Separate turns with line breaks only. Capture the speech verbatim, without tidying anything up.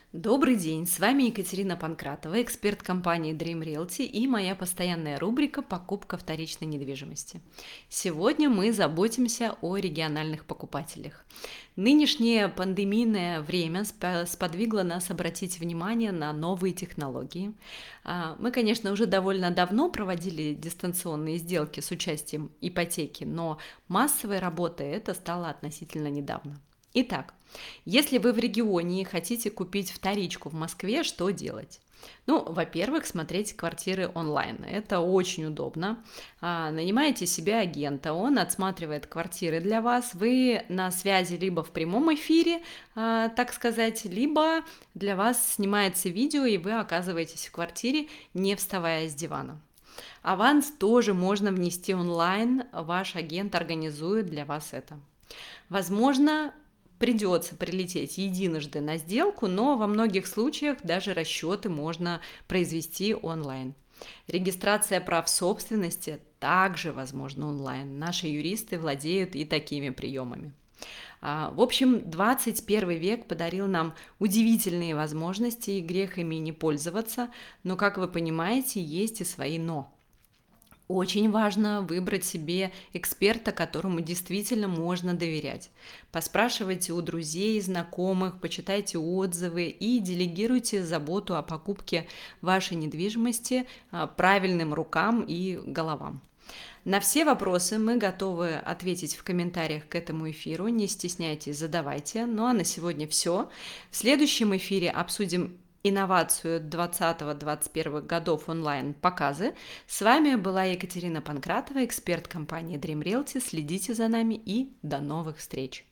Добрый день, с вами Екатерина Панкратова, эксперт компании Dream Realty и моя постоянная рубрика «Покупка вторичной недвижимости». Сегодня мы заботимся о региональных покупателях. Нынешнее пандемийное время спа- сподвигло нас обратить внимание на новые технологии. А, Мы, конечно, уже довольно давно проводили дистанционные сделки с участием ипотеки, но массовой работой это стало относительно недавно. Итак, если вы в регионе и хотите купить вторичку в Москве, что делать? Ну, во-первых, смотреть квартиры онлайн. Это очень удобно. А, Нанимаете себе агента, он отсматривает квартиры для вас. Вы на связи либо в прямом эфире, а, так сказать, либо для вас снимается видео, и вы оказываетесь в квартире, не вставая с дивана. Аванс тоже можно внести онлайн, ваш агент организует для вас это. Возможно, придется прилететь единожды на сделку, но во многих случаях даже расчеты можно произвести онлайн. Регистрация прав собственности также возможна онлайн. Наши юристы владеют и такими приемами. А, В общем, двадцать первый век подарил нам удивительные возможности, и грех ими не пользоваться, но, как вы понимаете, есть и свои «но». Очень важно выбрать себе эксперта, которому действительно можно доверять. Поспрашивайте у друзей, знакомых, почитайте отзывы и делегируйте заботу о покупке вашей недвижимости а, правильным рукам и головам. На все вопросы мы готовы ответить в комментариях к этому эфиру. Не стесняйтесь, задавайте. Ну а на сегодня все. В следующем эфире обсудим инновацию двадцатого-двадцать первого годов онлайн-показы. С вами была Екатерина Панкратова, эксперт компании Dream Realty. Следите за нами и до новых встреч!